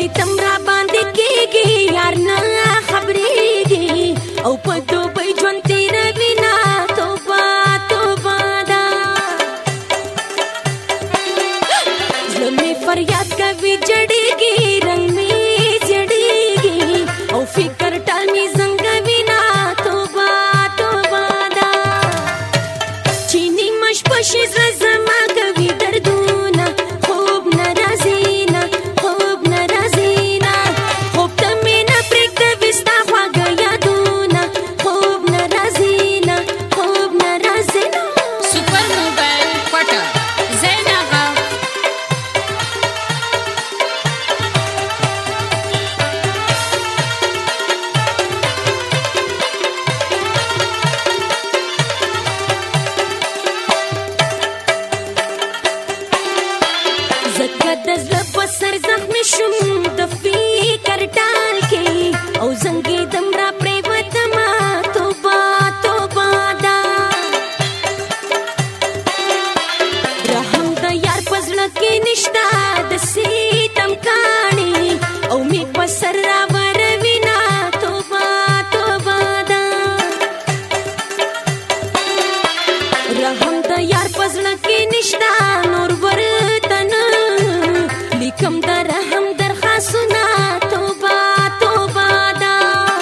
تم را باندې کېږي یار نه خبرېږي او په دوبۍ ژوند تېروي نه توبه توبه ده زړه مې فریاد کوي جړېږي رنګ مې زړېږي او فکر ټال مې زنګوي نه توبه توبه ده چې نیمه شپه شي زړه زما کوي دردونه خوب نه راځي نه خوب نه راځي نه خوب ته مې نه پرېږدوي ستا خواږه یادونه خوب نه راځي نه خوب نه راځي نه سپر موبایل پټه زین آغا زکه د زړه په سر زخمي شوم د فکر ټال کې او زنګېدم را پرېوتمه توبه توبه ده رحم د یار په زړه کې نشته د ستم کاڼي او مې په سر راوروي نه توبه توبه ده رحم د یار په زړه کې نشته نور ورته نه لیکم د رحم درخواستونه توبه توبه ده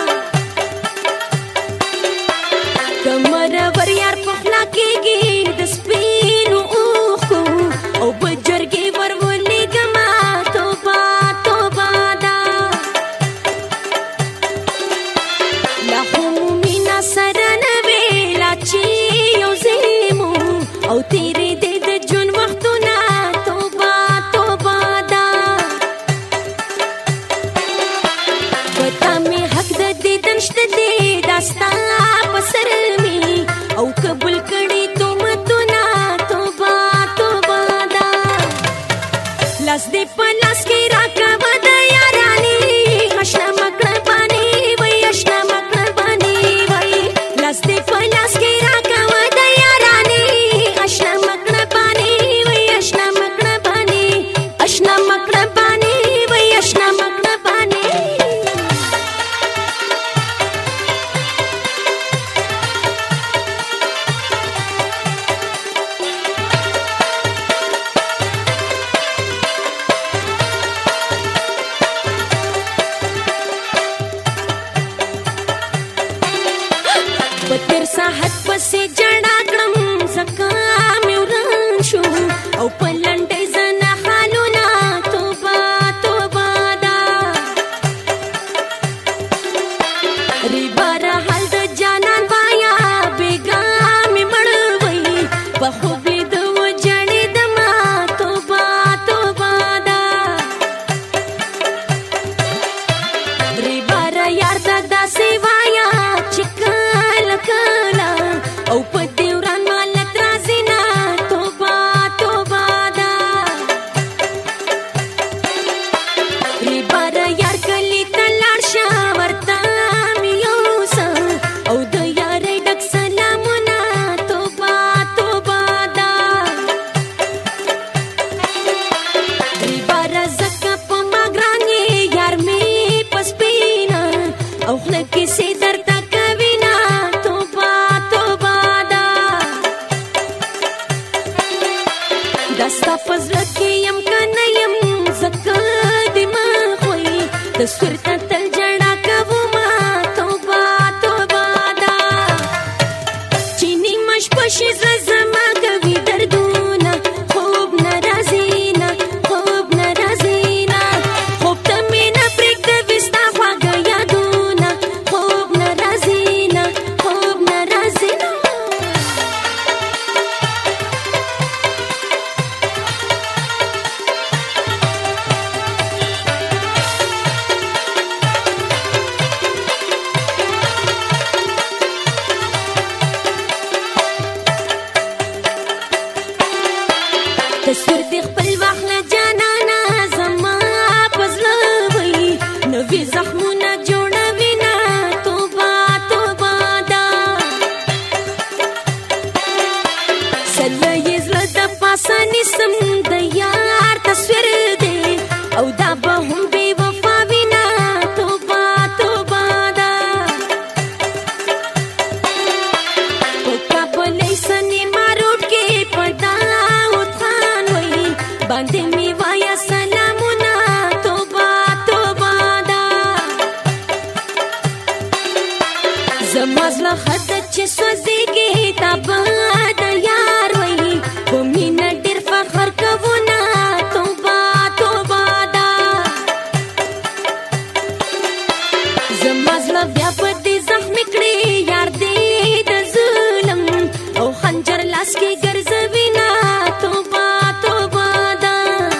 د مرور یار په خوله کېږي د سپینو اوښکو او په جرګې ور ولېږمه توبه توبه ده لا خو مو مینه سره نه وې لا چې یو ځای مو او تېرېدې د ژوند وختونه توبه توبه ده په تا مې حق د دیدن شته دی دا ستا په سر مې او قبول کړي تهمتونه توبه توبه ده لاس دې په لاس کې راکوه د یارانې اشنا مقربانې وای اشنا مقربانې وای لاس دې په لاس کې راکوه د یارانې اشنا مقربانې وای اشنا مقربانې اشنا مقربانې وای اشنا مقربانې په تېر ساحت پسې جړا کړم ځکه مې وران شو او په لنډۍ زنه حالونه توبه توبه ده ریباره حال د جانان وایا بېګا مې مړ وی په خوب لید وجړېدمه توبه توبه ده ریباره یار ته داسې وایا چې کله کله او په دې وران مالت راځي نه توبه توبه ده ریباره یار کلي ته لاړ شه ورته مې یوسه او د یارۍ ډک سلامونه توبه توبه ده ریباره ځکه په ما ګران یې یار مې په سپینه او خوله کیسې درته کوي نه توبه توبه ده دا ستا په زړه کې یم که نه یم ځکه دې مخ وی د سور ته تل جړا کومه توبه توبه ده چې نیمه شپه شي زړه زما کوي دردونه خوب نه راځي نه خوب نه راځي نه خوب ته مې نه پرېږدوي ستا خواږه یادونه خوب نه راځي نه خوب نه راځي نه تصویر دې خپل واخله جانانه زما په زړه وی نوي زخمونه جوړوي نه توبه توبه ده سله یې زړه د پاسه نیسم د یار تصویر دی او دا به هم بې وفا بیا په دې زخمي کړې یار دې د ظلم او خنجر لاس کې ګرځوي نه توبه توبه ده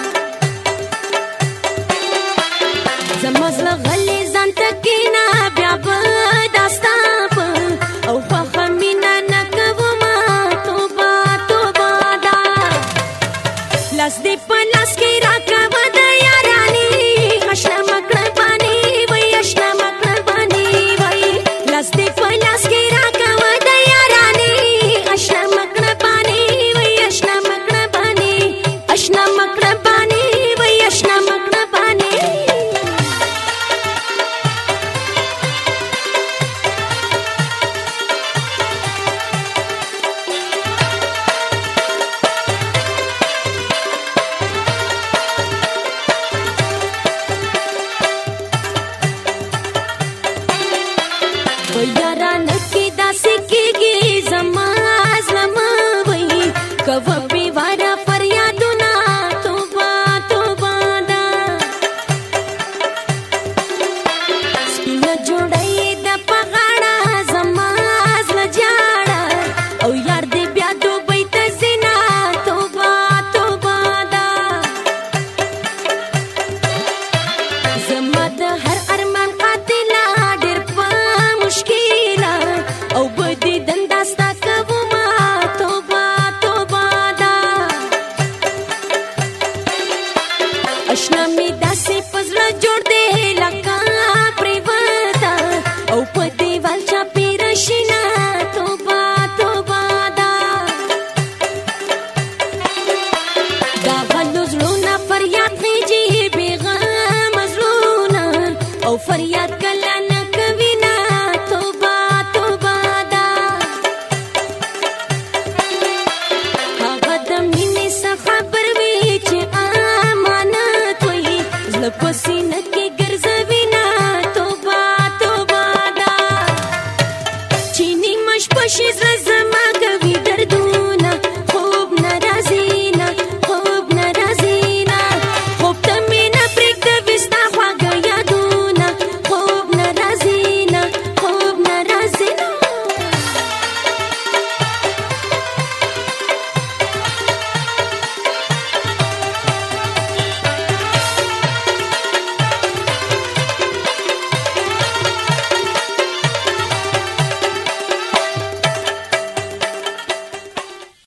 زما زړه غلې ځان ته کښېنه بیا به دا ستا په او خوښه مینه نه کومه توبه توبه ده لاس دې په لاس کې راکوه د یارانې اشنا مقربانې وای اشنا مقربانې وای لاس دې په لاس کې راکوه د یارانې اشنا مقربانې وای اشنا مقربانې اشنا مقربانې وای اشنا مقربانې یاران کې داسې کېږي زما زما وای کوه بې واره فریادونه توبه توبه ده سپینه جوړه یې ده په غاړه زما زړه جاړه او یار دې بیا دوبۍ ته ځي نه توبه توبه ده زما د هر ارمان قاتله ډېر په مشکله او بدې دنده ستا کومه توبه توبه ده اشنا مې داسې په زړه جوړ دی لکه پرېوته او په دیوال چاپېره شي نه توبه توبه ده دا غلو زړونه فریاد خېجي بېغمه زړونه او فریاد